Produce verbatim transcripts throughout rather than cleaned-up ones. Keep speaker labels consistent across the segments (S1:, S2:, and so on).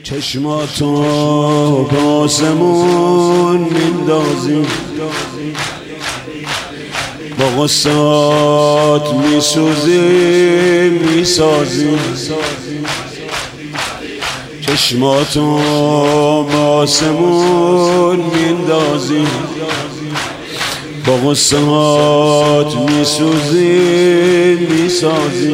S1: چشماتو به آسمون میندازی، با قصات میسوزی میسازی. چشماتو به آسمون میندازی، با قصات میسوزی میسازی.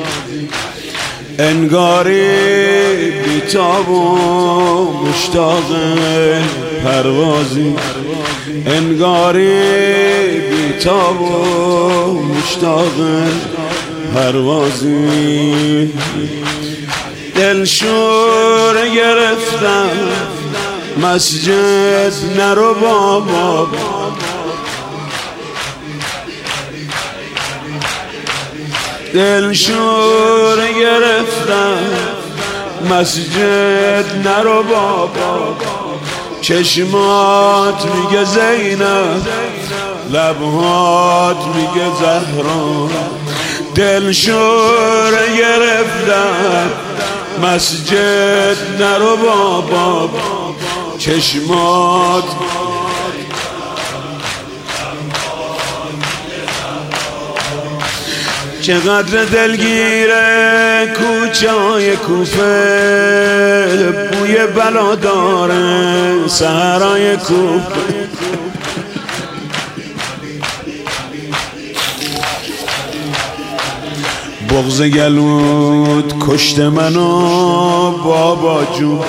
S1: انگاری بیتاب و مشتاق پروازی، انگاری بیتاب و مشتاق پروازی. دل شور گرفتم مسجد نرو بابا، دل شور گرفتم مسجد نرو بابا. چشمات میگه زینب، لبهات میگه زهرا. دل شور گرفتم مسجد نرو بابا، چشمات چقدر دلگیره کوچه های کوفه، بوی بلا داره سحرای کوفه. بغض گلوت کشت منو بابا جون،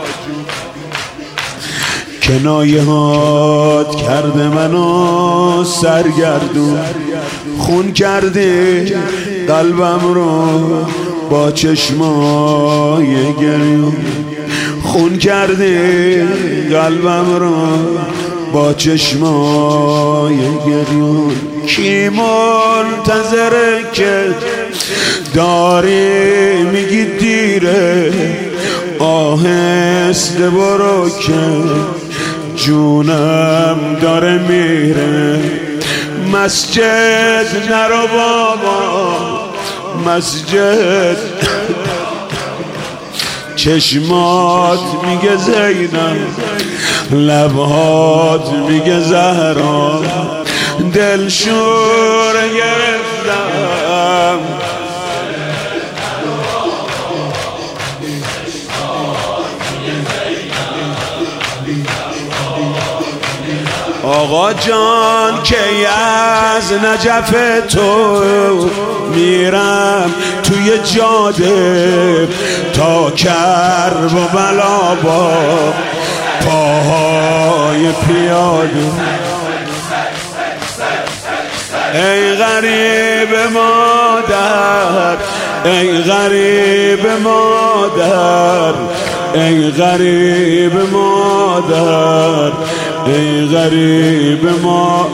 S1: کنایه هات کرده منو سرگردون. خون کردی قلبم رو با چشمای گریون، خون کردی قلبم رو با چشمای گریون. کی منتظره که داری میگی دیره، آهسته برو که جونم داره میره. مسجد نرو بابا مسجد، چشمات میگه زینب، لبهات میگه زهرا. دل شور گرفتم آقا جان که از نجف تو میرم توی جاده تا کرب و بلا با پاهای پیاده. ای غریب مادر، ای غریب مادر، ای غریب مادر، ای غریب ما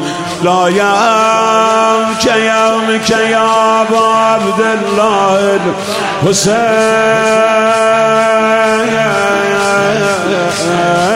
S1: لایم که یوم که یا با عبدالله حسین.